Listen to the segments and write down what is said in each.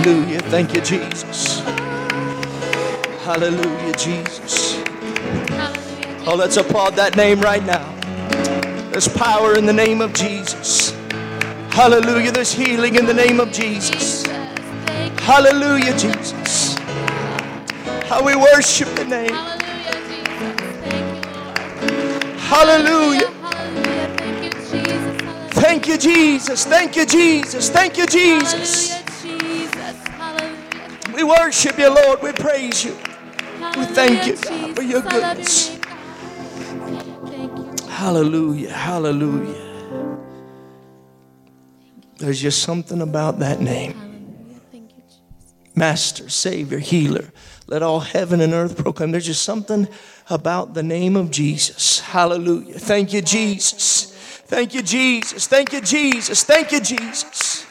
Hallelujah. Thank you, Jesus. Hallelujah, Jesus. Oh, let's applaud that name right now. There's power in the name of Jesus. Hallelujah. There's healing in the name of Jesus. Hallelujah, Jesus. How we worship the name. Hallelujah. Thank you, Jesus. Thank you, Jesus. Thank you, Jesus. We worship you, Lord. We praise you. We thank you, God, for your goodness. Hallelujah. Hallelujah. There's just something about that name. Master, Savior, Healer. Let all heaven and earth proclaim. There's just something about the name of Jesus. Hallelujah. Thank you, Jesus. Thank you, Jesus. Thank you, Jesus. Thank you, Jesus.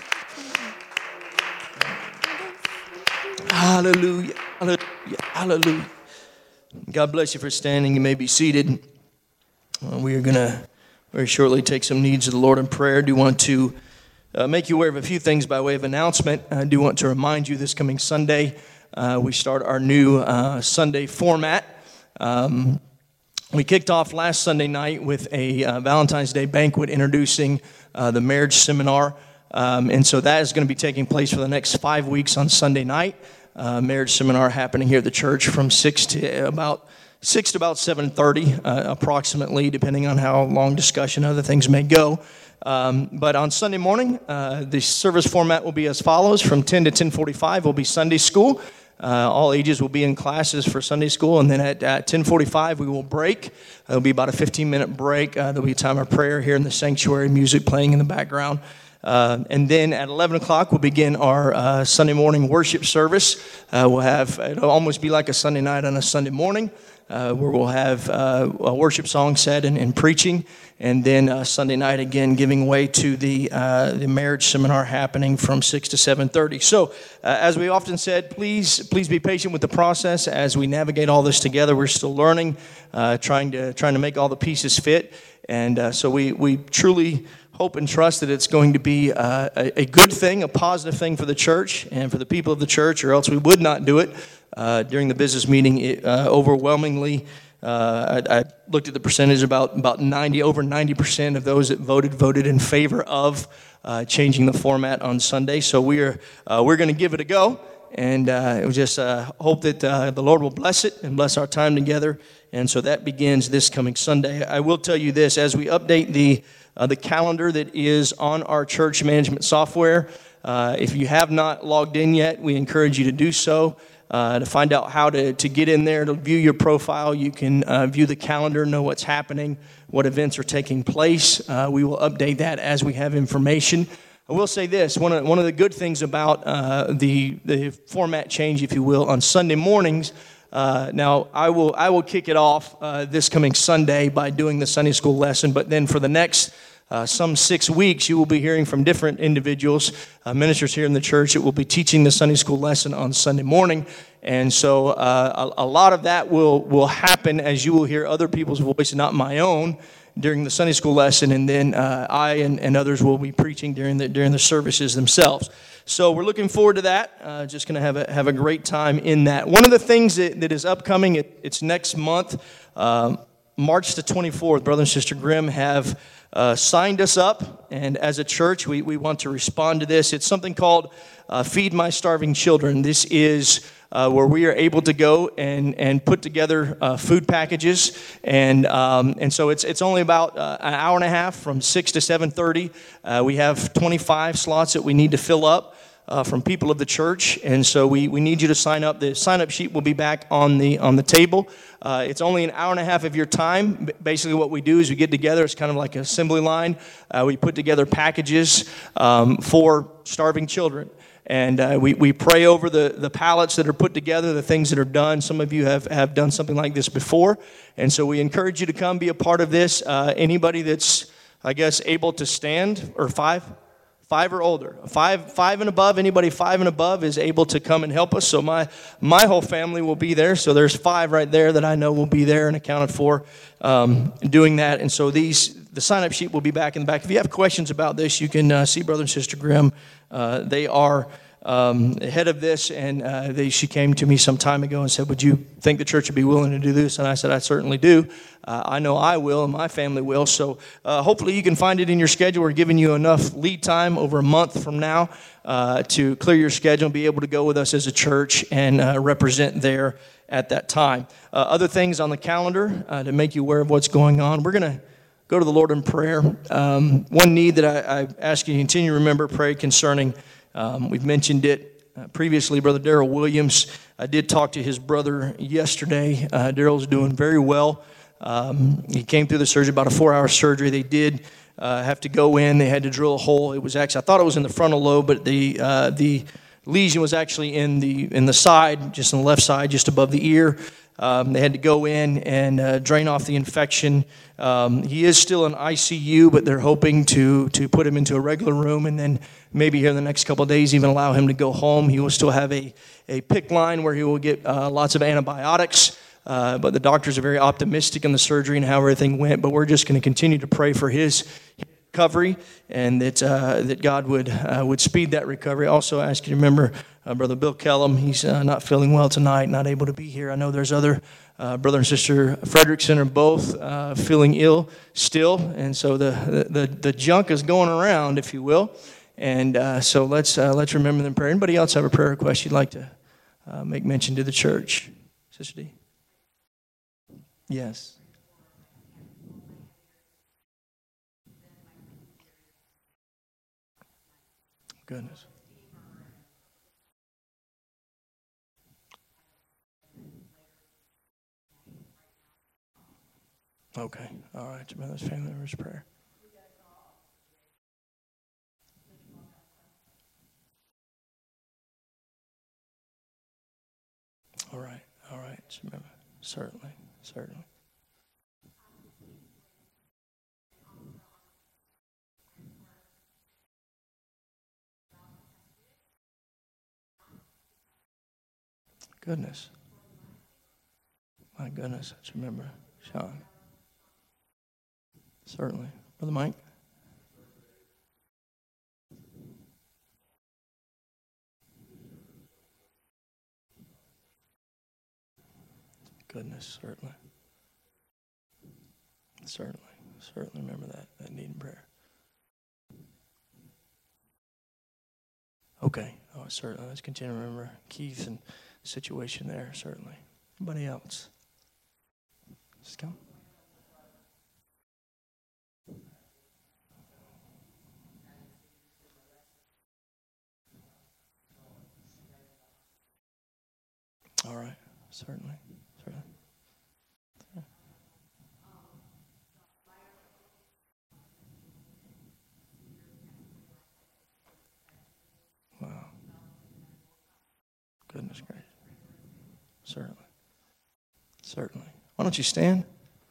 Hallelujah. Hallelujah. Hallelujah. God bless you for standing. You may be seated. We are going to very shortly take some needs of the Lord in prayer. I do want to make you aware of a few things by way of announcement. I do want to remind you this coming Sunday, we start our new Sunday format. We kicked off last Sunday night with a Valentine's Day banquet introducing the marriage seminar. And so that is going to be taking place for the next 5 weeks on Sunday night. Marriage seminar happening here at the church from 6 to about 7:30 approximately, depending on how long discussion other things may go. But on Sunday morning, the service format will be as follows. From 10 to 10:45 will be Sunday school. All ages will be in classes for Sunday school, and then at 10:45 we will break. It'll be about a 15-minute break. There'll be a time of prayer here in the sanctuary, music playing in the background. And then at 11 o'clock we'll begin our Sunday morning worship service. It'll almost be like a Sunday night on a Sunday morning, where we'll have a worship song set and preaching. And then Sunday night again, giving way to the marriage seminar happening from 6 to 7:30. So, as we often said, please be patient with the process as we navigate all this together. We're still learning, trying to make all the pieces fit, and so we truly hope and trust that it's going to be a good thing, a positive thing for the church and for the people of the church, or else we would not do it. During the business meeting, overwhelmingly. I looked at the percentage, over 90% of those that voted in favor of changing the format on Sunday. So we're going to give it a go, and it was just hope that the Lord will bless it and bless our time together. And so that begins this coming Sunday. I will tell you this: as we update the calendar that is on our church management software, if you have not logged in yet, we encourage you to do so. To find out how to get in there, to view your profile, you can view the calendar, know what's happening, what events are taking place. We will update that as we have information. I will say this: one of the good things about the format change, if you will, on Sunday mornings. Now I will kick it off this coming Sunday by doing the Sunday school lesson, but then for the next some 6 weeks, you will be hearing from different individuals, ministers here in the church, that will be teaching the Sunday school lesson on Sunday morning. And so a lot of that will happen as you will hear other people's voice, not my own, during the Sunday school lesson. And then I and others will be preaching during the services themselves. So we're looking forward to that. Just going to have a great time in that. One of the things that is upcoming, it's next month, March the 24th. Brother and Sister Grimm have signed us up, and as a church, we want to respond to this. It's something called Feed My Starving Children. This is where we are able to go and put together food packages, and so it's only about an hour and a half from 6 to 7:30. We have 25 slots that we need to fill up from people of the church, and so we need you to sign up. The sign-up sheet will be back on the table. It's only an hour and a half of your time. Basically what we do is we get together. It's kind of like an assembly line. We put together packages for starving children. And we pray over the pallets that are put together, the things that are done. Some of you have done something like this before. And so we encourage you to come be a part of this. Anybody that's, I guess, able to stand, or five or older. Five and above, anybody 5 and above is able to come and help us. So my whole family will be there. So there's 5 right there that I know will be there and accounted for doing that. And so the sign-up sheet will be back in the back. If you have questions about this, you can see Brother and Sister Grimm. They are ahead of this, and she came to me some time ago and said, would you think the church would be willing to do this? And I said, I certainly do. I know I will, and my family will. So hopefully you can find it in your schedule. We're giving you enough lead time over a month from now to clear your schedule and be able to go with us as a church and represent there at that time. Other things on the calendar to make you aware of what's going on. We're going to go to the Lord in prayer. One need that I ask you to continue to remember, pray concerning. We've mentioned it previously, Brother Darrell Williams. I did talk to his brother yesterday. Darrell's doing very well. He came through the surgery, about a 4-hour surgery. They did have to go in. They had to drill a hole. It was actually, I thought it was in the frontal lobe, but the lesion was actually in the side, just on the left side, just above the ear. They had to go in and drain off the infection. He is still in ICU, but they're hoping to put him into a regular room, and then maybe here in the next couple of days even allow him to go home. He will still have a PICC line where he will get lots of antibiotics. But the doctors are very optimistic in the surgery and how everything went. But we're just going to continue to pray for his recovery, and that God would speed that recovery. Also, I ask you to remember Brother Bill Kellum. He's not feeling well tonight, not able to be here. I know there's other brother and sister Frederickson are both feeling ill still, and so the junk is going around, if you will. And so let's remember them in prayer. Anybody else have a prayer request you'd like to make mention to the church, Sister D? Yes. Goodness. Okay. All right. Remember those family members' prayer. All right. All right. Remember. Certainly. Certainly. Goodness. My goodness. Let's remember. Sean. Certainly. Brother Mike. Goodness. Certainly. Certainly. Certainly remember that need in prayer. Okay. Oh, certainly. Let's continue to remember Keith and the situation there, certainly. Anybody else? Just come. All right. Certainly. Certainly. Wow. Goodness gracious. Certainly. Certainly. Why don't you stand?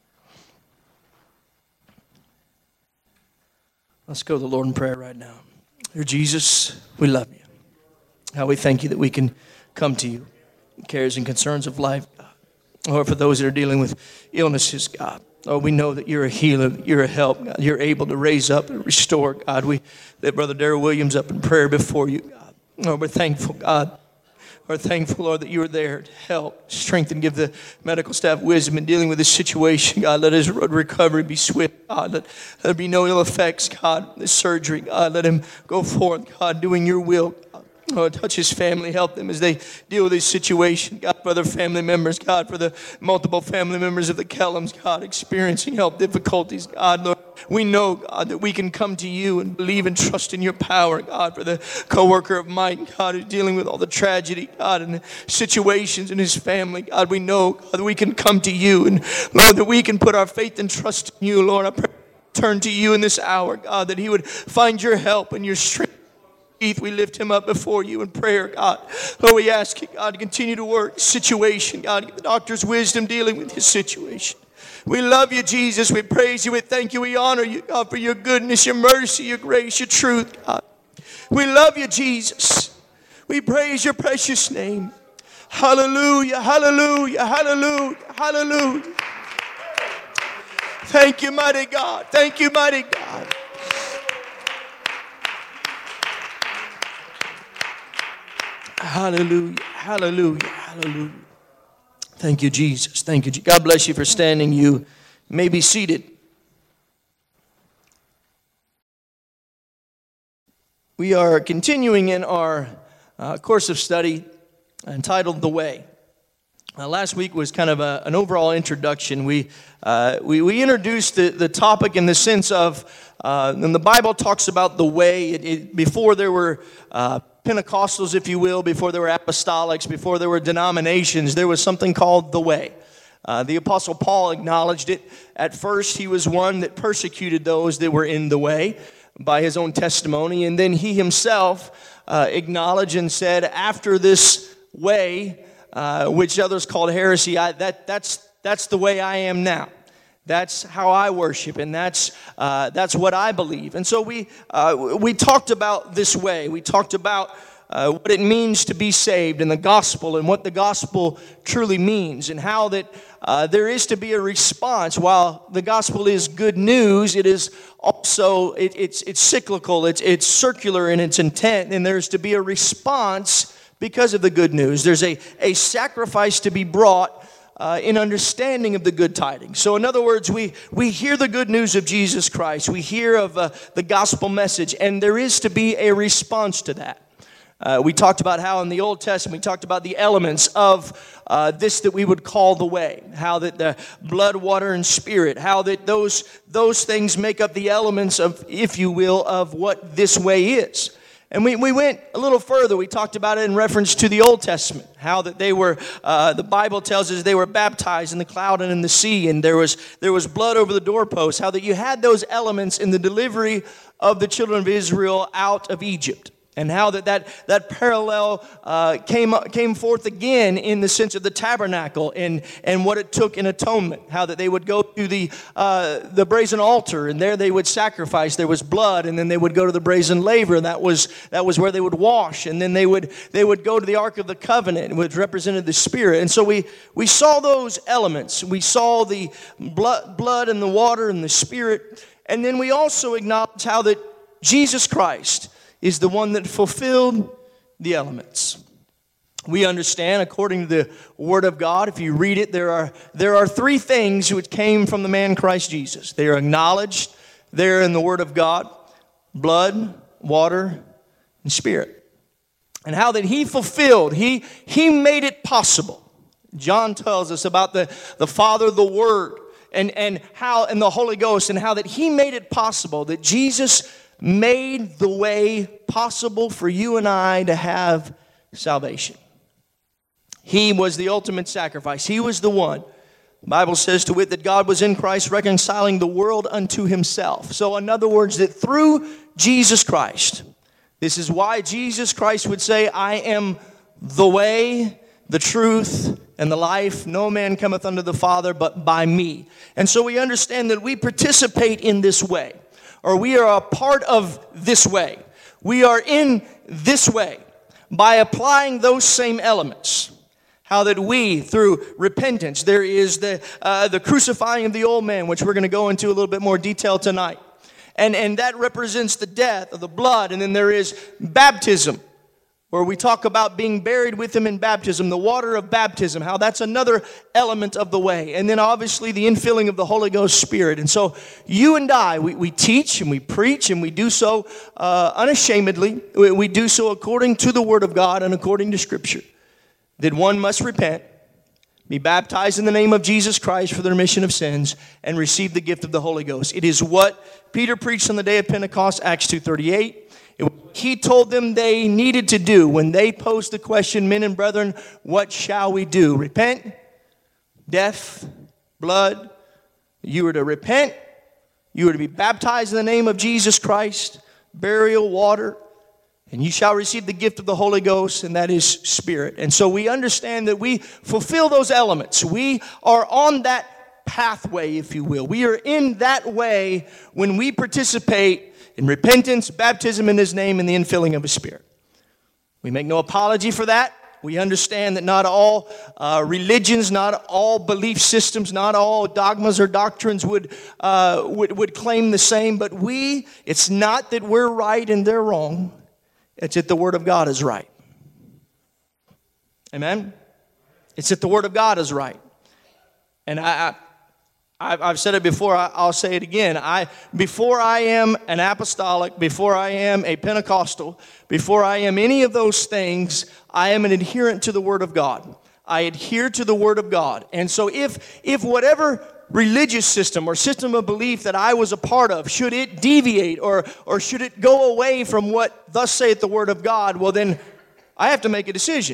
Let's go to the Lord in prayer right now. Dear Jesus, we love you. How we thank you that we can come to you. Cares and concerns of life, God. Or for those that are dealing with illnesses, God. Oh, we know that you're a healer, you're a help, God. You're able to raise up and restore, God. We lift Brother Darrell Williams up in prayer before you, God. Oh, we're thankful, God. We're thankful, Lord, that you are there to help, strengthen, give the medical staff wisdom in dealing with this situation, God. Let his recovery be swift, God. Let there be no ill effects, God, this surgery, God. Let him go forth, God, doing your will, God. Oh, touch his family, help them as they deal with this situation. God, for their family members, God, for the multiple family members of the Kellums, God, experiencing health difficulties, God, Lord. We know, God, that we can come to you and believe and trust in your power, God, for the co-worker of Mike, God, who's dealing with all the tragedy, God, and the situations in his family. God, we know, God, that we can come to you, and Lord, that we can put our faith and trust in you, Lord. I pray, turn to you in this hour, God, that he would find your help and your strength. We lift him up before you in prayer, God. Lord, we ask you, God, to continue to work situation, God, give the doctor's wisdom dealing with his situation. We love you, Jesus. We praise you. We thank you. We honor you, God, for your goodness, your mercy, your grace, your truth, God. We love you, Jesus. We praise your precious name. Hallelujah, hallelujah, hallelujah, hallelujah. Thank you, mighty God. Thank you, mighty God. Hallelujah. Hallelujah. Hallelujah. Thank you, Jesus. Thank you. God bless you for standing. You may be seated. We are continuing in our course of study entitled The Way. Last week was kind of an overall introduction. We introduced the topic in the sense of, when the Bible talks about the way, before there were Pentecostals, if you will, before there were apostolics, before there were denominations, there was something called the way. The Apostle Paul acknowledged it. At first, he was one that persecuted those that were in the way by his own testimony, and then he himself acknowledged and said, after this way, which others called heresy, that's the way I am now. That's how I worship, and that's what I believe. And so we talked about this way. We talked about what it means to be saved and the gospel and what the gospel truly means, and how that there is to be a response. While the gospel is good news, it is also it's cyclical, it's circular in its intent, and there's to be a response because of the good news. There's a sacrifice to be brought in understanding of the good tidings. So in other words, we hear the good news of Jesus Christ. We hear of the gospel message, and there is to be a response to that. We talked about how in the Old Testament, we talked about the elements of this that we would call the way. How that the blood, water, and spirit, how that those things make up the elements of, if you will, of what this way is. And we went a little further. We talked about it in reference to the Old Testament, how that they were, the Bible tells us they were baptized in the cloud and in the sea, and there was blood over the doorposts, how that you had those elements in the delivery of the children of Israel out of Egypt. And how that parallel came forth again in the sense of the tabernacle and what it took in atonement. How that they would go to the brazen altar, and there they would sacrifice. There was blood, and then they would go to the brazen laver, and that was where they would wash. And then they would go to the Ark of the Covenant, which represented the Spirit. And so we saw those elements. We saw the blood and the water and the Spirit. And then we also acknowledged how that Jesus Christ is the one that fulfilled the elements. We understand, according to the Word of God, if you read it, there are three things which came from the man Christ Jesus. They are acknowledged there in the Word of God: blood, water, and spirit. And how that he fulfilled, he made it possible. John tells us about the Father, the Word, and the Holy Ghost, and how that he made it possible, that Jesus made the way possible for you and I to have salvation. He was the ultimate sacrifice. He was the one. The Bible says to wit that God was in Christ reconciling the world unto himself. So in other words, that through Jesus Christ, this is why Jesus Christ would say, I am the way, the truth, and the life. No man cometh unto the Father but by me. And so we understand that we participate in this way, or we are a part of this way. We are in this way by applying those same elements. How that we, through repentance, there is the crucifying of the old man, which we're going to go into a little bit more detail tonight. And that represents the death of the blood. And then there is baptism, where we talk about being buried with him in baptism, the water of baptism, how that's another element of the way. And then obviously the infilling of the Holy Ghost Spirit. And so you and I, we teach and we preach, and we do so unashamedly. We do so according to the Word of God and according to Scripture, that one must repent, be baptized in the name of Jesus Christ for the remission of sins, and receive the gift of the Holy Ghost. It is what Peter preached on the day of Pentecost, Acts 2:38. He told them they needed to do when they posed the question, men and brethren, what shall we do? Repent, death, blood. You were to repent. You were to be baptized in the name of Jesus Christ, burial, water, and you shall receive the gift of the Holy Ghost, and that is Spirit. And so we understand that we fulfill those elements. We are on that pathway, if you will. We are in that way when we participate in repentance, baptism in his name, and the infilling of his Spirit. We make no apology for that. We understand that not all religions, not all belief systems, not all dogmas or doctrines would claim the same. But it's not that we're right and they're wrong. It's that the Word of God is right. Amen? It's that the Word of God is right. And I've said it before, I'll say it again. Before I am an apostolic, before I am a Pentecostal, before I am any of those things, I am an adherent to the Word of God. I adhere to the Word of God. And so if whatever religious system or system of belief that I was a part of, should it deviate or should it go away from what thus saith the Word of God, well then I have to make a decision.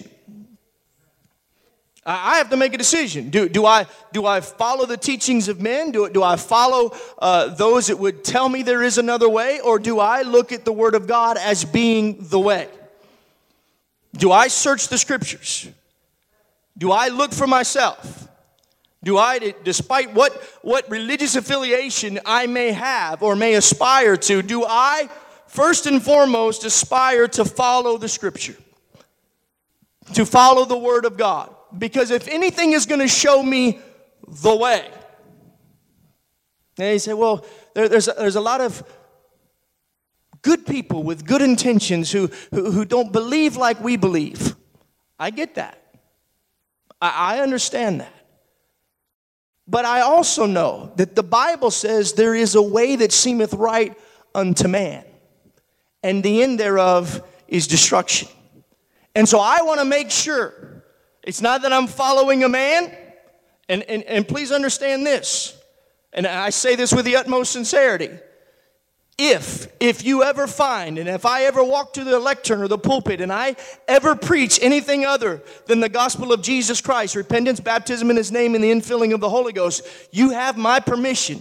I have to make a decision. Do I follow the teachings of men? Do I follow those that would tell me there is another way? Or do I look at the Word of God as being the way? Do I search the Scriptures? Do I look for myself? Do I, despite what religious affiliation I may have or may aspire to, do I first and foremost aspire to follow the Scripture? To follow the Word of God? Because if anything is going to show me the way, and you say, well, there's a lot of good people with good intentions who don't believe like we believe. I get that. I understand that. But I also know that the Bible says there is a way that seemeth right unto man, and the end thereof is destruction. And so I want to make sure it's not that I'm following a man, and please understand this, and I say this with the utmost sincerity. If you ever find, and if I ever walk to the lectern or the pulpit, and I ever preach anything other than the gospel of Jesus Christ, repentance, baptism in His name, and the infilling of the Holy Ghost, you have my permission.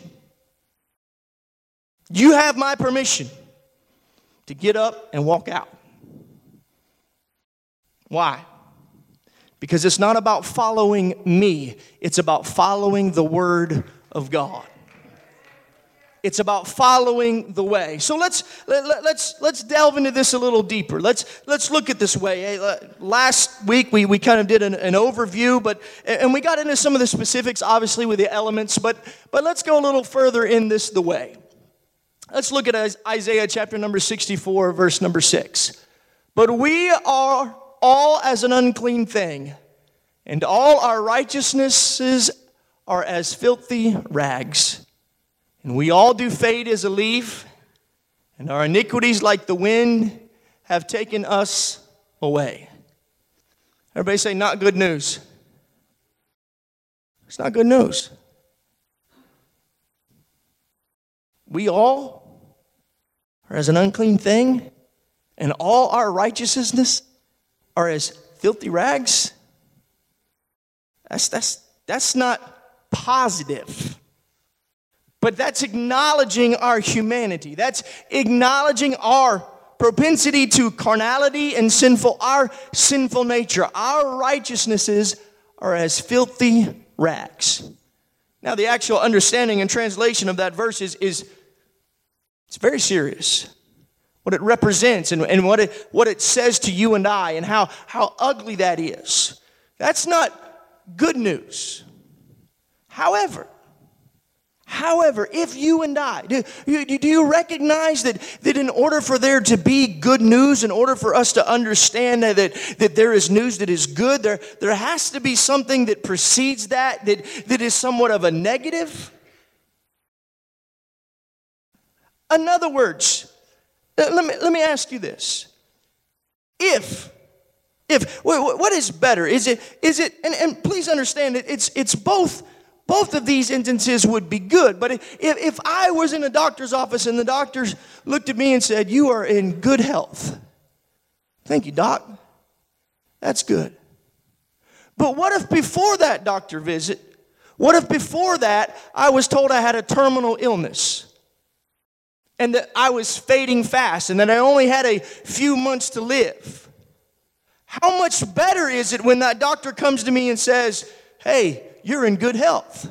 You have my permission to get up and walk out. Why? Because it's not about following me. It's about following the Word of God. It's about following the way. So let's delve into this a little deeper. Let's look at this way. Last week we kind of did an overview, and we got into some of the specifics, obviously with the elements. But let's go a little further in this the way. Let's look at Isaiah chapter number 64, verse number 6. But we are all as an unclean thing, and all our righteousnesses are as filthy rags. And we all do fade as a leaf, and our iniquities like the wind have taken us away. Everybody say, not good news. It's not good news. We all are as an unclean thing, and all our righteousness are as filthy rags. That's not positive. But that's acknowledging our humanity. That's acknowledging our propensity to carnality and our sinful nature. Our righteousnesses are as filthy rags. Now, the actual understanding and translation of that verse is it's very serious. What it represents and what it says to you and I, and how ugly that is. That's not good news. However, if you and I, do you recognize that in order for there to be good news, in order for us to understand that there is news that is good, there has to be something that precedes that is somewhat of a negative? In other words, let me ask you this. If what is better? Is it and please understand it's both of these instances would be good. But if I was in a doctor's office and the doctors looked at me and said, "You are in good health." Thank you, doc. That's good. But what if before that doctor visit, what if before that I was told I had a terminal illness? And that I was fading fast, and that I only had a few months to live. How much better is it when that doctor comes to me and says, "Hey, you're in good health"?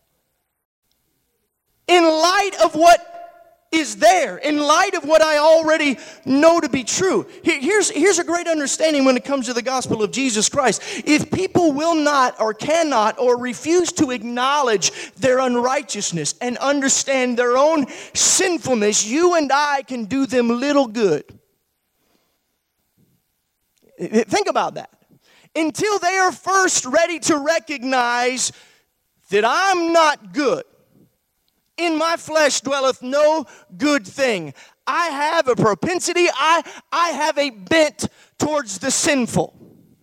In light of what is there, in light of what I already know to be true. Here's a great understanding when it comes to the gospel of Jesus Christ. If people will not or cannot or refuse to acknowledge their unrighteousness and understand their own sinfulness, you and I can do them little good. Think about that. until they are first ready to recognize that I'm not good. In my flesh dwelleth no good thing. I have a propensity, I have a bent towards the sinful.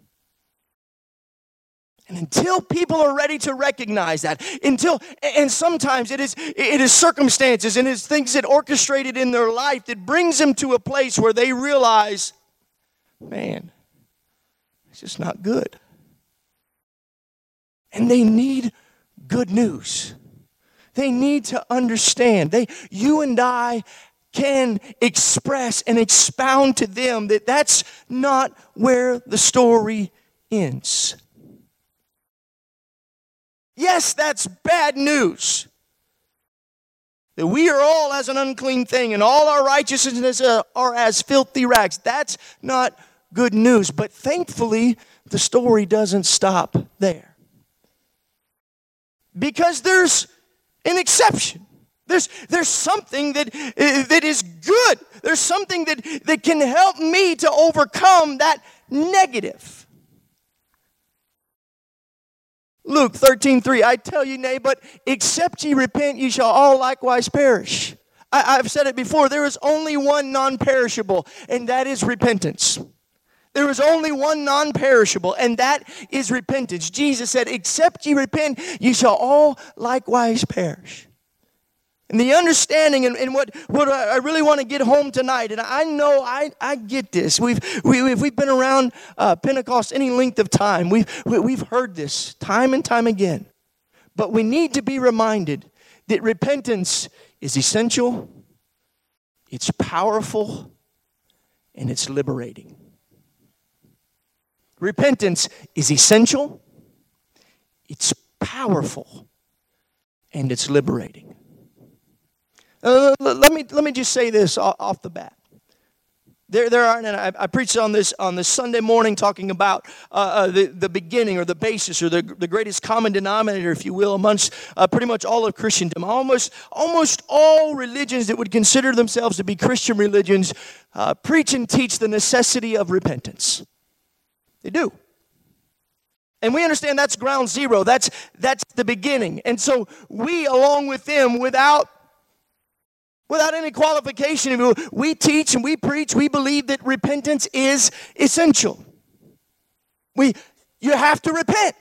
And until people are ready to recognize that, and sometimes it is circumstances and it's things that orchestrated in their life that brings them to a place where they realize, man, it's just not good. And they need good news. They need to understand. You and I can express and expound to them that that's not where the story ends. Yes, that's bad news. That we are all as an unclean thing and all our righteousness are as filthy rags. That's not good news. But thankfully, the story doesn't stop there. Because there's an exception. There's something that is good. There's something that can help me to overcome that negative. Luke 13:3, I tell you, nay, but except ye repent, ye shall all likewise perish. I've said it before, there is only one non-perishable, and that is repentance. There is only one non-perishable, and that is repentance. Jesus said, except ye repent, ye shall all likewise perish. And the understanding and what I really want to get home tonight, and I know I get this. If we've been around Pentecost any length of time, we've heard this time and time again. But we need to be reminded that repentance is essential, it's powerful, and it's liberating. Repentance is essential, it's powerful, and it's liberating. Let me just say this off the bat. There are, and I preached on this Sunday morning, talking about the beginning or the basis or the greatest common denominator, if you will, amongst pretty much all of Christendom. Almost all religions that would consider themselves to be Christian religions preach and teach the necessity of repentance. They do. And we understand that's ground zero. That's the beginning. And so we, along with them, without any qualification, we teach and we preach, we believe that repentance is essential. You have to repent.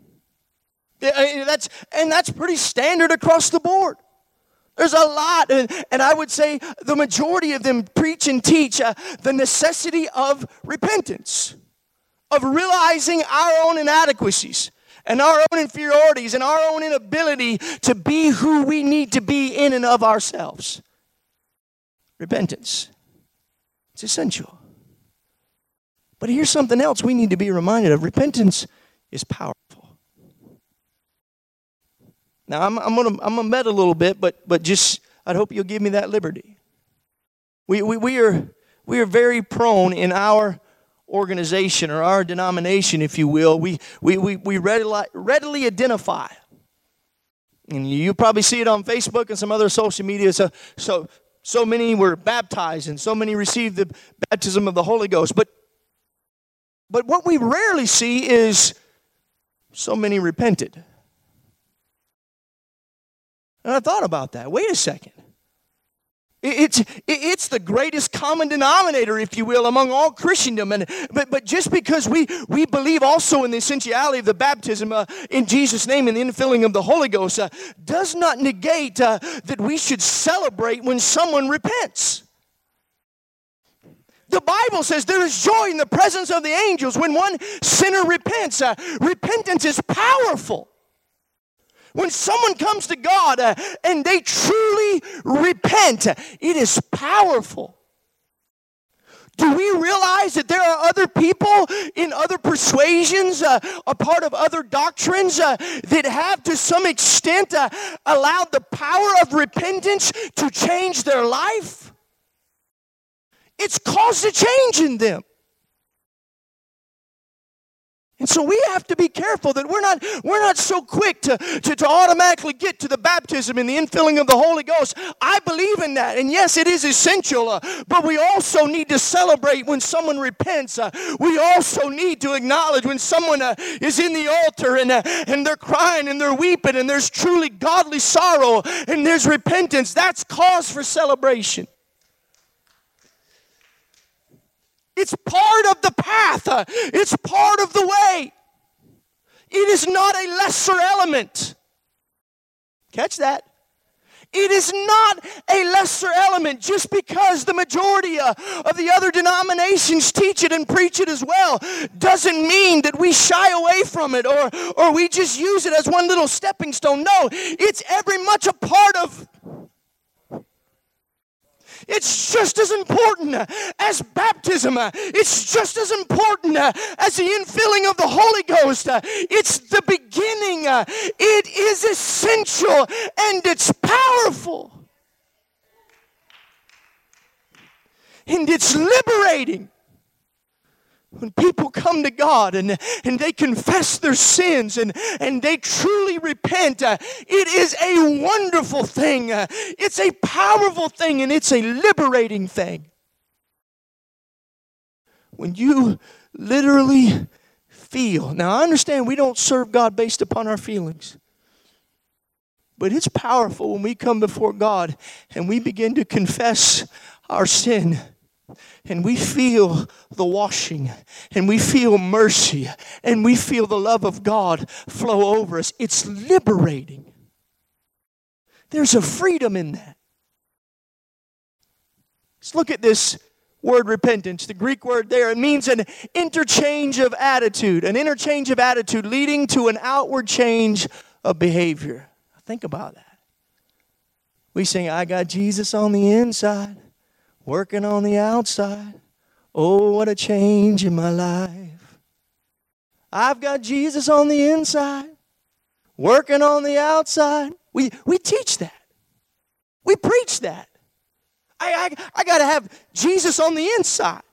That's pretty standard across the board. There's a lot, and I would say the majority of them preach and teach the necessity of repentance, of realizing our own inadequacies and our own inferiorities and our own inability to be who we need to be in and of ourselves. Repentance. It's essential. But here's something else we need to be reminded of. Repentance is powerful. Now, I'm gonna med a little bit, but just I hope you'll give me that liberty. We are very prone in our organization or our denomination, if you will. We readily identify. And you probably see it on Facebook and some other social media. So many were baptized and so many received the baptism of the Holy Ghost. But what we rarely see is so many repented. And I thought about that. Wait a second. It's the greatest common denominator, if you will, among all Christendom. But just because we believe also in the essentiality of the baptism in Jesus' name and the infilling of the Holy Ghost does not negate that we should celebrate when someone repents. The Bible says there is joy in the presence of the angels when one sinner repents. Repentance is powerful. When someone comes to God and they truly repent, it is powerful. Do we realize that there are other people in other persuasions, a part of other doctrines that have to some extent allowed the power of repentance to change their life? It's caused a change in them. And so we have to be careful that we're not so quick to automatically get to the baptism and the infilling of the Holy Ghost. I believe in that. And yes, it is essential. But we also need to celebrate when someone repents. We also need to acknowledge when someone is in the altar and they're crying and they're weeping and there's truly godly sorrow and there's repentance. That's cause for celebration. It's part of the path. It's part of the way. It is not a lesser element. Catch that. It is not a lesser element just because the majority of the other denominations teach it and preach it as well. Doesn't mean that we shy away from it or we just use it as one little stepping stone. No, it's every much a part of. It's just as important as baptism. It's just as important as the infilling of the Holy Ghost. It's the beginning. It is essential and it's powerful. And it's liberating. When people come to God and they confess their sins and they truly repent, it is a wonderful thing. It's a powerful thing and it's a liberating thing. When you literally feel. Now I understand we don't serve God based upon our feelings. But it's powerful when we come before God and we begin to confess our sin. And we feel the washing, and we feel mercy, and we feel the love of God flow over us. It's liberating. There's a freedom in that. Let's look at this word repentance. The Greek word there, it means an interchange of attitude. An interchange of attitude leading to an outward change of behavior. Think about that. We sing, I got Jesus on the inside. Working on the outside. Oh, what a change in my life. I've got Jesus on the inside. Working on the outside. We teach that. We preach that. I got to have Jesus on the inside.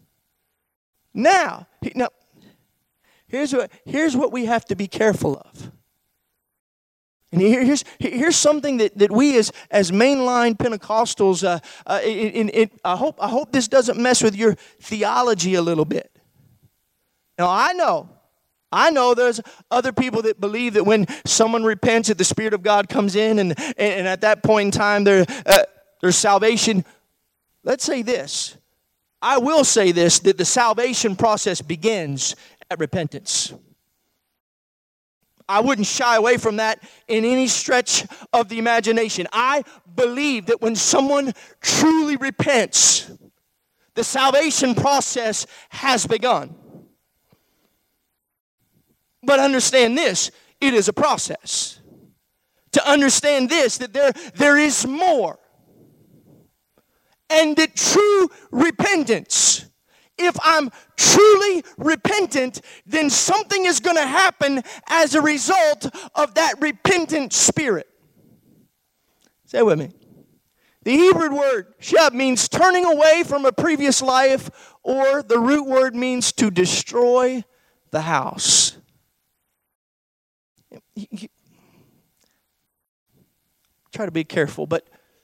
Now, here's what we have to be careful of. And here's something that we as mainline Pentecostals, I hope this doesn't mess with your theology a little bit. Now I know there's other people that believe that when someone repents, that the Spirit of God comes in, and at that point in time there's salvation. Let's say this. I will say this, that the salvation process begins at repentance. I wouldn't shy away from that in any stretch of the imagination. I believe that when someone truly repents, the salvation process has begun. But understand this, it is a process. To understand this, that there is more. And that true repentance, if I'm truly repentant, then something is going to happen as a result of that repentant spirit. Say it with me. The Hebrew word, shab, means turning away from a previous life, or the root word means to destroy the house. Try to be careful, but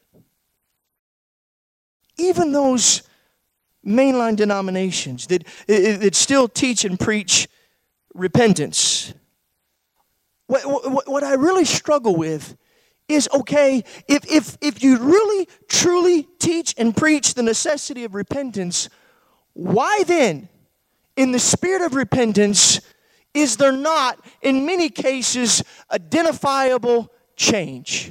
even those mainline denominations that still teach and preach repentance. What I really struggle with is, okay, if you really truly teach and preach the necessity of repentance, why then, in the spirit of repentance, is there not, in many cases, identifiable change?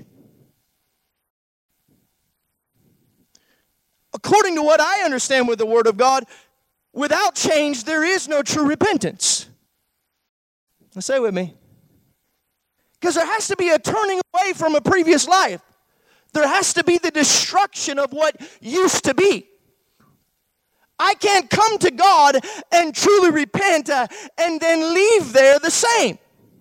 According to what I understand with the Word of God, without change, there is no true repentance. Now say it with me. Because there has to be a turning away from a previous life. There has to be the destruction of what used to be. I can't come to God and truly repent and then leave there the same.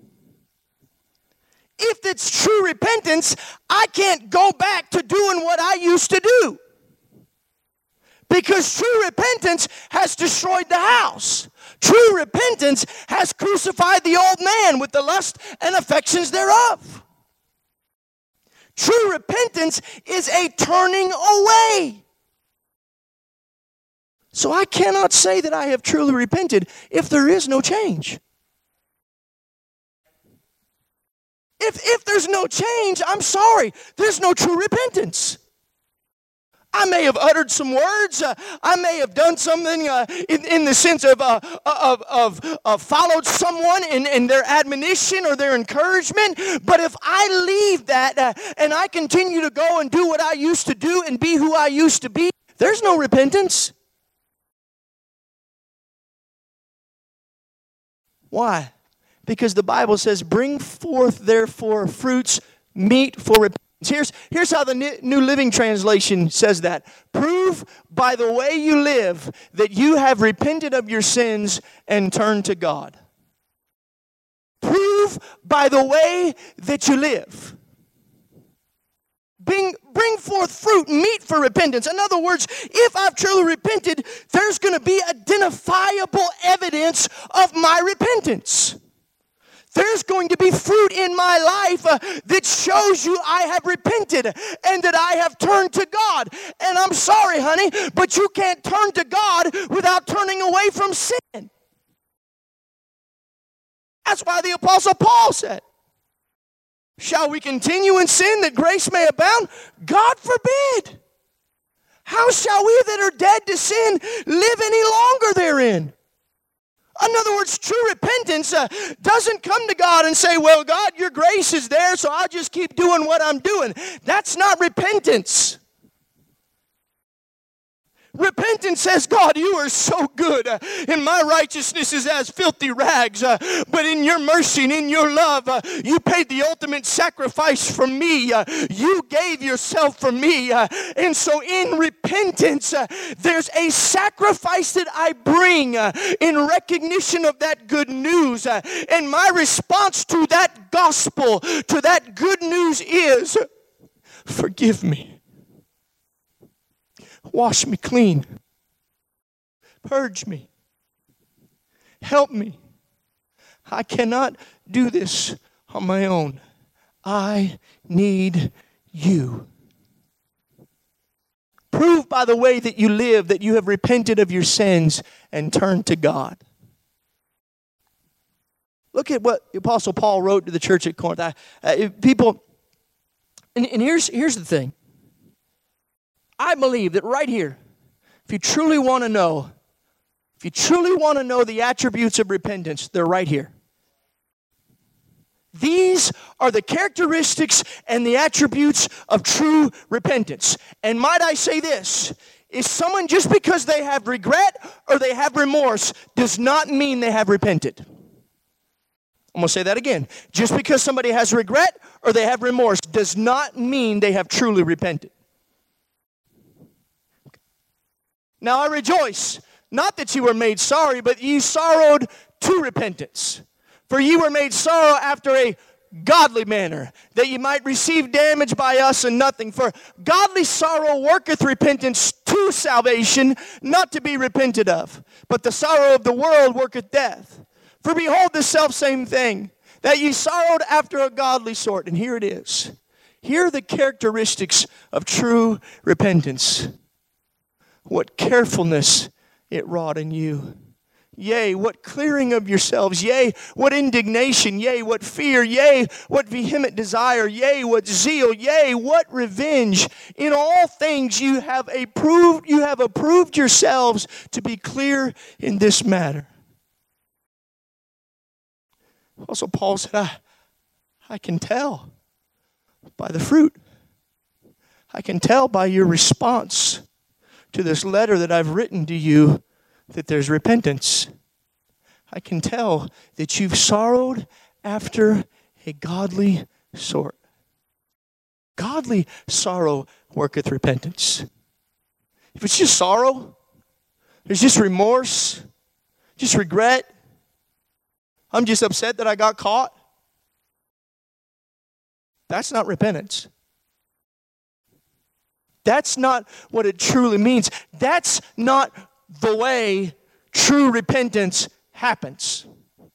If it's true repentance, I can't go back to doing what I used to do. Because true repentance has destroyed the house. True repentance has crucified the old man with the lust and affections thereof. True repentance is a turning away. So I cannot say that I have truly repented if there is no change. If there's no change, I'm sorry, there's no true repentance. I may have uttered some words. I may have done something in the sense of followed someone in their admonition or their encouragement. But if I leave that and I continue to go and do what I used to do and be who I used to be, there's no repentance. Why? Because the Bible says, bring forth therefore fruits meet for repentance. Here's how the New Living Translation says that. Prove by the way you live that you have repented of your sins and turned to God. Prove by the way that you live. Bring forth fruit, meet for repentance. In other words, if I've truly repented, there's going to be identifiable evidence of my repentance. There's going to be fruit in my life that shows you I have repented and that I have turned to God. And I'm sorry, honey, but you can't turn to God without turning away from sin. That's why the Apostle Paul said, shall we continue in sin that grace may abound? God forbid. How shall we that are dead to sin live any longer therein? In other words, true repentance doesn't come to God and say, well, God, your grace is there, so I'll just keep doing what I'm doing. That's not repentance. Repentance says, God, you are so good, and my righteousness is as filthy rags, but in your mercy and in your love, you paid the ultimate sacrifice for me. You gave yourself for me, and so in repentance, there's a sacrifice that I bring in recognition of that good news, and my response to that gospel, to that good news is, forgive me. Wash me clean. Purge me. Help me. I cannot do this on my own. I need you. Prove by the way that you live that you have repented of your sins and turned to God. Look at what the Apostle Paul wrote to the church at Corinth. People, and here's the thing. I believe that right here, if you truly want to know the attributes of repentance, they're right here. These are the characteristics and the attributes of true repentance. And might I say this, is someone just because they have regret or they have remorse does not mean they have repented. I'm going to say that again. Just because somebody has regret or they have remorse does not mean they have truly repented. Now I rejoice, not that you were made sorry, but ye sorrowed to repentance. For ye were made sorrow after a godly manner, that ye might receive damage by us and nothing. For godly sorrow worketh repentance to salvation, not to be repented of. But the sorrow of the world worketh death. For behold the selfsame thing, that ye sorrowed after a godly sort. And here it is. Here are the characteristics of true repentance. What carefulness it wrought in you. Yea, what clearing of yourselves. Yea, what indignation. Yea, what fear. Yea, what vehement desire. Yea, what zeal. Yea, what revenge. In all things you have approved yourselves to be clear in this matter. Also, Paul said, I can tell by the fruit. I can tell by your response to this letter that I've written to you that there's repentance. I can tell that you've sorrowed after a godly sort. Godly sorrow worketh repentance. If it's just sorrow, there's just remorse, just regret, I'm just upset that I got caught, that's not repentance. That's not what it truly means. That's not the way true repentance happens.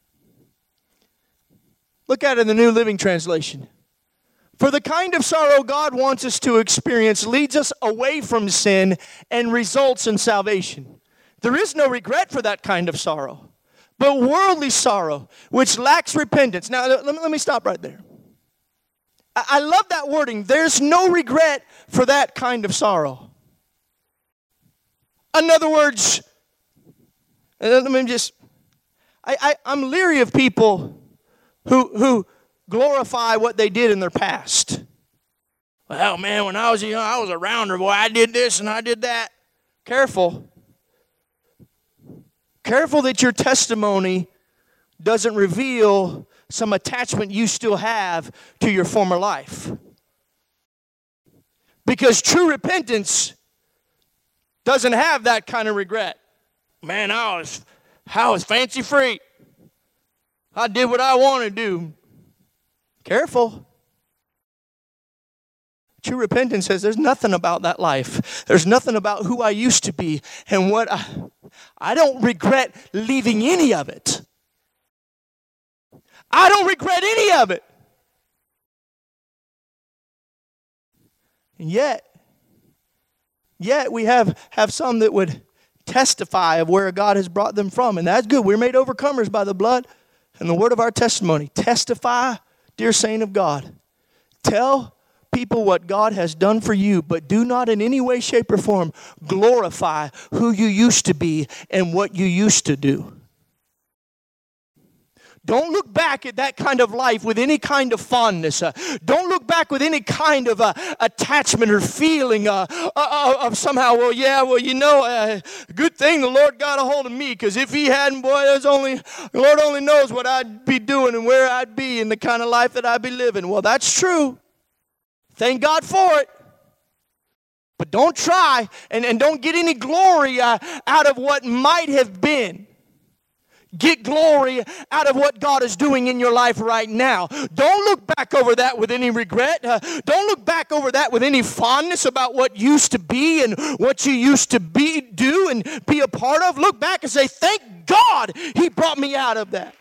Look at it in the New Living Translation. For the kind of sorrow God wants us to experience leads us away from sin and results in salvation. There is no regret for that kind of sorrow, but worldly sorrow, which lacks repentance. Now, let me stop right there. I love that wording. There's no regret for that kind of sorrow. In other words, I'm leery of people who glorify what they did in their past. Well, man, when I was young, I was a rounder, boy. I did this and I did that. Careful. Careful that your testimony doesn't reveal some attachment you still have to your former life. Because true repentance doesn't have that kind of regret. Man, I was fancy free. I did what I wanted to do. Careful. True repentance says there's nothing about that life. There's nothing about who I used to be and what I don't regret leaving any of it. I don't regret any of it. And yet we have some that would testify of where God has brought them from. And that's good. We're made overcomers by the blood and the word of our testimony. Testify, dear saint of God. Tell people what God has done for you, but do not in any way, shape, or form glorify who you used to be and what you used to do. Don't look back at that kind of life with any kind of fondness. Don't look back with any kind of attachment or feeling of somehow, good thing the Lord got a hold of me, because if he hadn't, boy, the Lord only knows what I'd be doing and where I'd be and the kind of life that I'd be living. Well, that's true. Thank God for it. But don't try and don't get any glory out of what might have been. Get glory out of what God is doing in your life right now. Don't look back over that with any regret. Don't look back over that with any fondness about what used to be and what you used to do and be a part of. Look back and say, thank God he brought me out of that.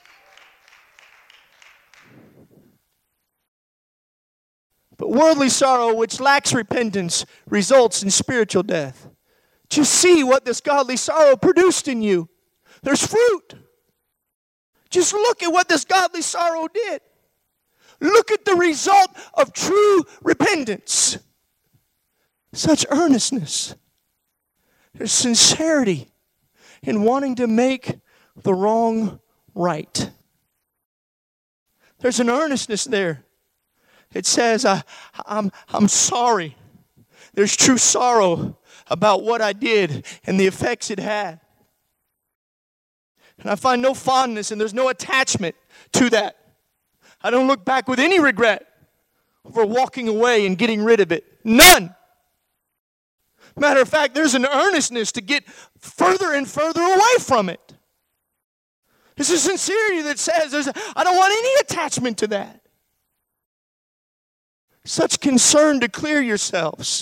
But worldly sorrow, which lacks repentance, results in spiritual death. Just see what this godly sorrow produced in you. There's fruit. Just look at what this godly sorrow did. Look at the result of true repentance. Such earnestness. There's sincerity in wanting to make the wrong right. There's an earnestness there. It says, I'm sorry. There's true sorrow about what I did and the effects it had. And I find no fondness and there's no attachment to that. I don't look back with any regret for walking away and getting rid of it. None. Matter of fact, there's an earnestness to get further and further away from it. There's a sincerity that says, I don't want any attachment to that. Such concern to clear yourselves.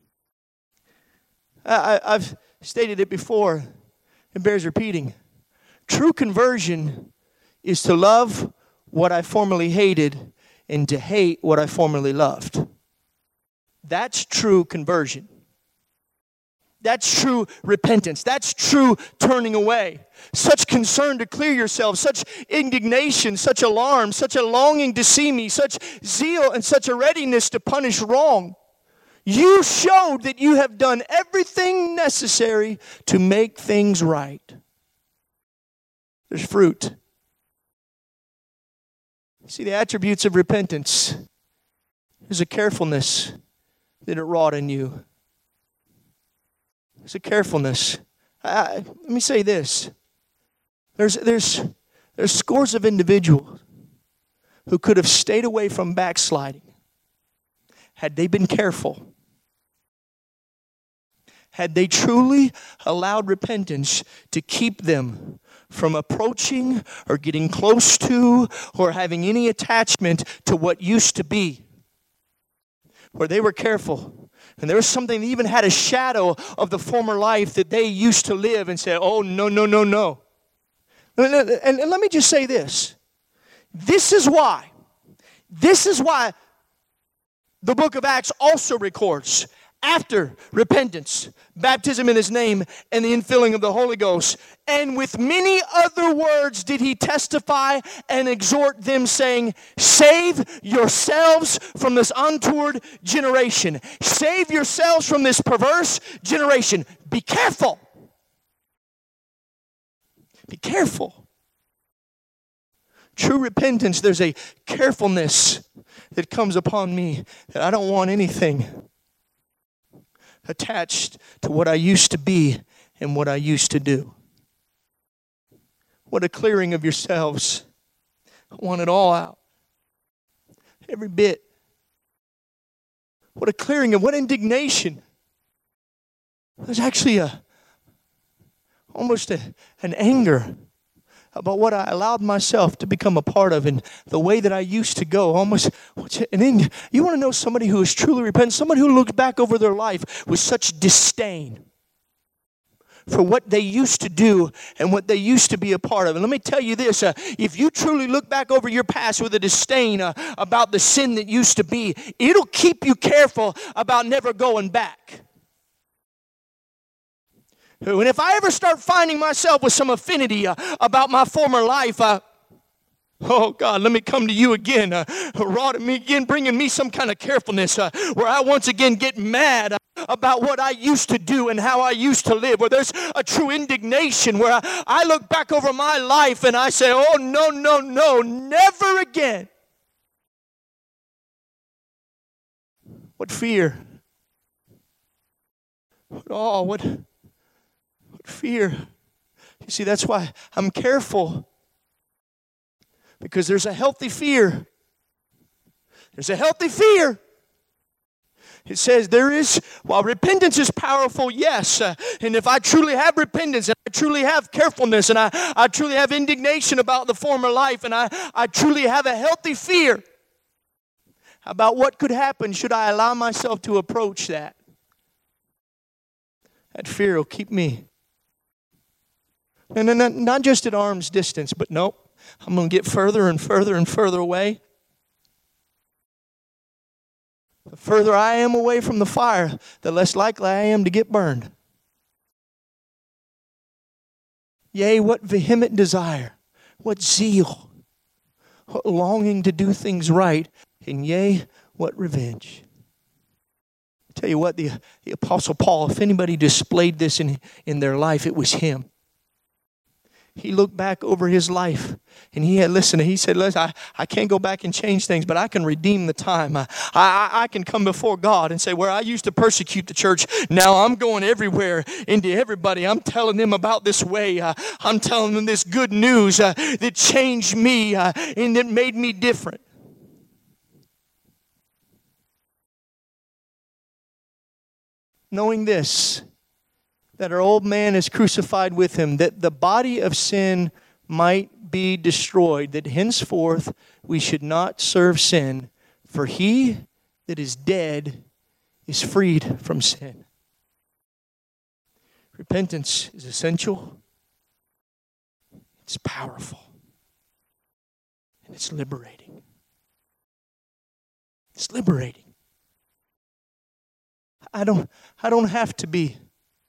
I've stated it before. It bears repeating. True conversion is to love what I formerly hated and to hate what I formerly loved. That's true conversion. That's true repentance. That's true turning away. Such concern to clear yourself, such indignation, such alarm, such a longing to see me, such zeal and such a readiness to punish wrong. You showed that you have done everything necessary to make things right. There's fruit. See, the attributes of repentance. There's a carefulness that it wrought in you. There's a carefulness. Let me say this. There's scores of individuals who could have stayed away from backsliding had they been careful. Had they truly allowed repentance to keep them from approaching or getting close to or having any attachment to what used to be. Where they were careful And there was something that even had a shadow of the former life that they used to live, and said, oh, no, no, no, no. And let me just say this. This is why the book of Acts also records, after repentance, baptism in His name, and the infilling of the Holy Ghost, and with many other words did He testify and exhort them, saying, save yourselves from this untoward generation. Save yourselves from this perverse generation. Be careful. Be careful. True repentance, there's a carefulness that comes upon me, that I don't want anything attached to what I used to be and what I used to do. What a clearing of yourselves. I want it all out. Every bit. What a clearing of what indignation. There's actually almost an anger about what I allowed myself to become a part of and the way that I used to go. And then you want to know somebody who is truly repentant, somebody who looks back over their life with such disdain for what they used to do and what they used to be a part of. And let me tell you this, if you truly look back over your past with a disdain about the sin that used to be, it'll keep you careful about never going back. And if I ever start finding myself with some affinity about my former life, oh God, let me come to you again, rod me again, bringing me some kind of carefulness where I once again get mad about what I used to do and how I used to live, where there's a true indignation, where I look back over my life and I say, oh no, no, no, never again. What fear. What fear. You see, that's why I'm careful. Because there's a healthy fear. There's a healthy fear. It says while repentance is powerful, yes. And if I truly have repentance, and I truly have carefulness, and I truly have indignation about the former life, and I truly have a healthy fear about what could happen should I allow myself to approach that. That fear will keep me. And not just at arm's distance, but nope. I'm going to get further and further and further away. The further I am away from the fire, the less likely I am to get burned. Yea, what vehement desire, what zeal, what longing to do things right, and yea, what revenge. I tell you what, the Apostle Paul, if anybody displayed this in their life, it was him. He looked back over his life and he said, listen, I can't go back and change things, but I can redeem the time. I can come before God and say, where I used to persecute the church, now I'm going everywhere into everybody. I'm telling them about this way. I'm telling them this good news that changed me and that made me different. Knowing this, that our old man is crucified with him, that the body of sin might be destroyed, that henceforth we should not serve sin, for he that is dead is freed from sin. Repentance is essential, it's powerful, and it's liberating. It's liberating. I don't have to be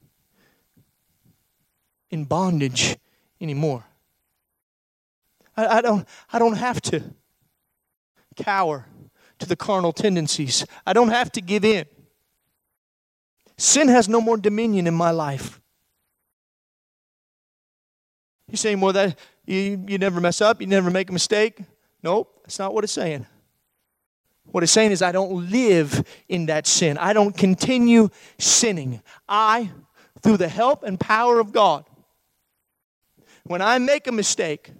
in bondage anymore. I don't have to cower to the carnal tendencies. I don't have to give in. Sin has no more dominion in my life. You're saying, well, that you never mess up, you never make a mistake. Nope, that's not what it's saying. What it's saying is I don't live in that sin. I don't continue sinning. Through the help and power of God, when I make a mistake,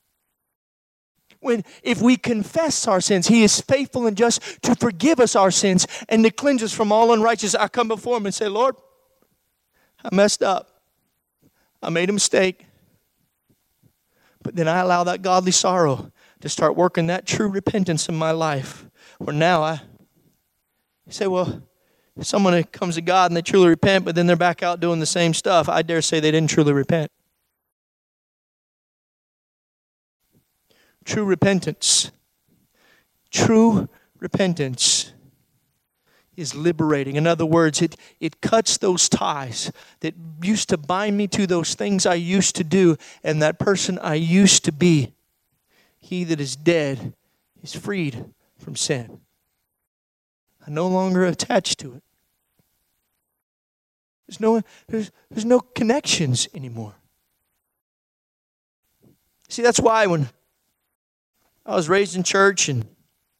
if we confess our sins, He is faithful and just to forgive us our sins and to cleanse us from all unrighteousness. I come before Him and say, Lord, I messed up. I made a mistake. But then I allow that godly sorrow to start working that true repentance in my life. Where now I say, well, someone that comes to God and they truly repent, but then they're back out doing the same stuff, I dare say they didn't truly repent. True repentance is liberating. In other words, it cuts those ties that used to bind me to those things I used to do and that person I used to be. He that is dead is freed from sin. I'm no longer attached to it. There's no connections anymore. See, that's why when I was raised in church and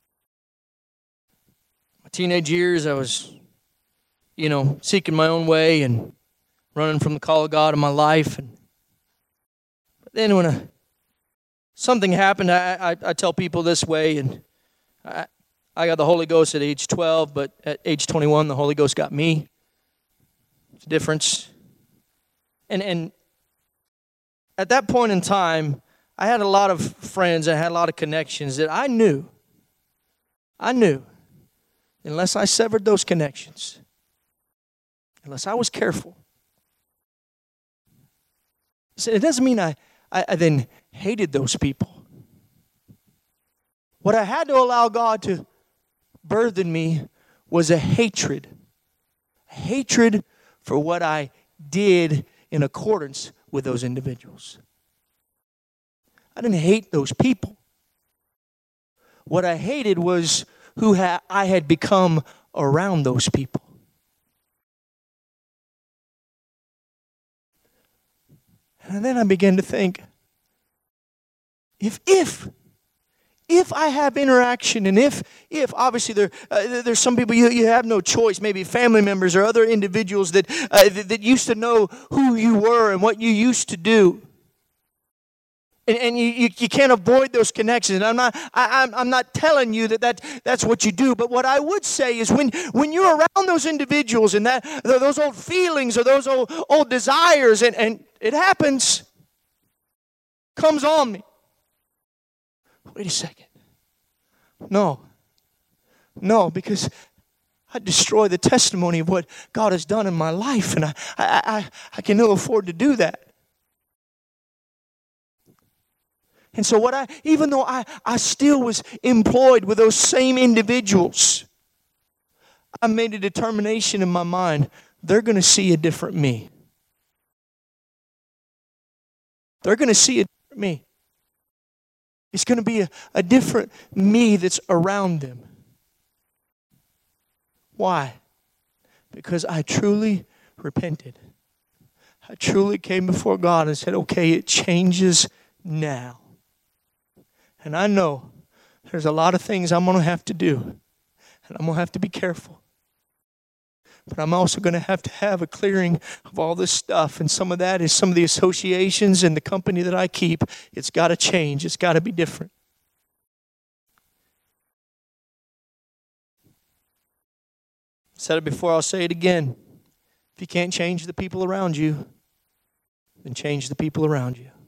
my teenage years, I was, seeking my own way and running from the call of God in my life. But then when something happened, I tell people this way, and I got the Holy Ghost at age 12, but at age 21, the Holy Ghost got me. It's a difference. And at that point in time, I had a lot of friends, I had a lot of connections that I knew, unless I severed those connections, unless I was careful. So it doesn't mean I then hated those people. What I had to allow God to birth in me was a hatred for what I did in accordance with those individuals. I didn't hate those people. What I hated was who I had become around those people. And then I began to think, if I have interaction, and if obviously there's some people you have no choice, maybe family members or other individuals that used to know who you were and what you used to do. And you can't avoid those connections. And I'm not telling you that's what you do. But what I would say is when you're around those individuals and those old feelings or those old desires, and it happens, comes on me. Wait a second. No, because I destroy the testimony of what God has done in my life, and I can ill afford to do that. And so even though I still was employed with those same individuals, I made a determination in my mind, they're going to see a different me. They're going to see a different me. It's going to be a different me that's around them. Why? Because I truly repented. I truly came before God and said, okay, it changes now. And I know there's a lot of things I'm going to have to do. And I'm going to have to be careful. But I'm also going to have a clearing of all this stuff. And some of that is some of the associations and the company that I keep. It's got to change. It's got to be different. I said it before, I'll say it again. If you can't change the people around you, then change the people around you.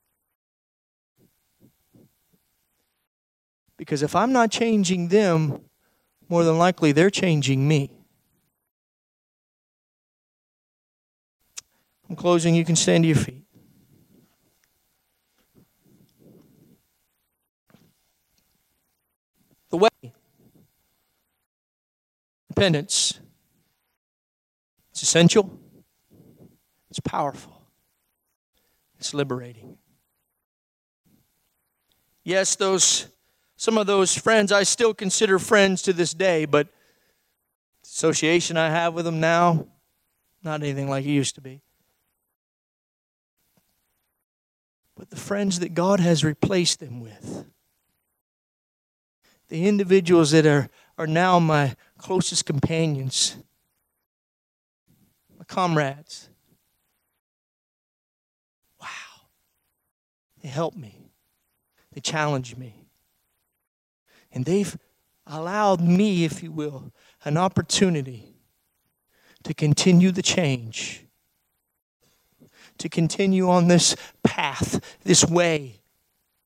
Because if I'm not changing them, more than likely they're changing me. I'm closing. You can stand to your feet. The way. Repentance. It's essential. It's powerful. It's liberating. Yes, some of those friends I still consider friends to this day, but the association I have with them now, not anything like it used to be. But the friends that God has replaced them with, the individuals that are now my closest companions, my comrades. Wow. They help me. They challenge me. And they've allowed me, if you will, an opportunity to continue the change, to continue on this path, this way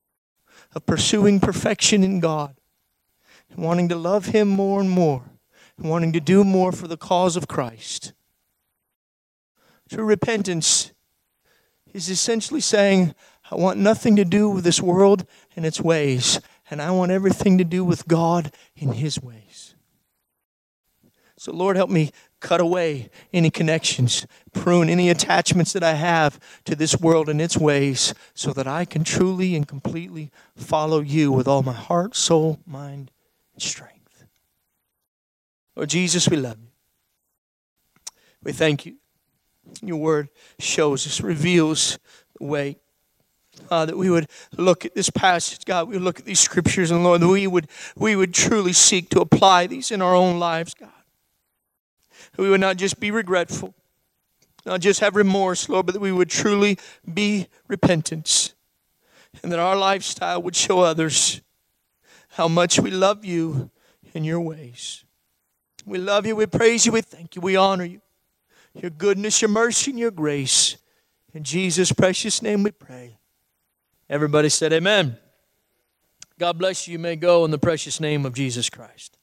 of pursuing perfection in God and wanting to love Him more and more and wanting to do more for the cause of Christ. True repentance is essentially saying, I want nothing to do with this world and its ways, and I want everything to do with God in His ways. So Lord, help me cut away any connections, prune any attachments that I have to this world and its ways, so that I can truly and completely follow You with all my heart, soul, mind, and strength. Lord Jesus, we love You. We thank You. Your word shows us, reveals the way. That we would look at this passage, God, we would look at these scriptures, and Lord, that we would truly seek to apply these in our own lives, God. That we would not just be regretful, not just have remorse, Lord, but that we would truly be repentant, and that our lifestyle would show others how much we love You and Your ways. We love You, we praise You, we thank You, we honor You. Your goodness, Your mercy, and Your grace. In Jesus' precious name we pray. Everybody said amen. God bless you. You may go in the precious name of Jesus Christ.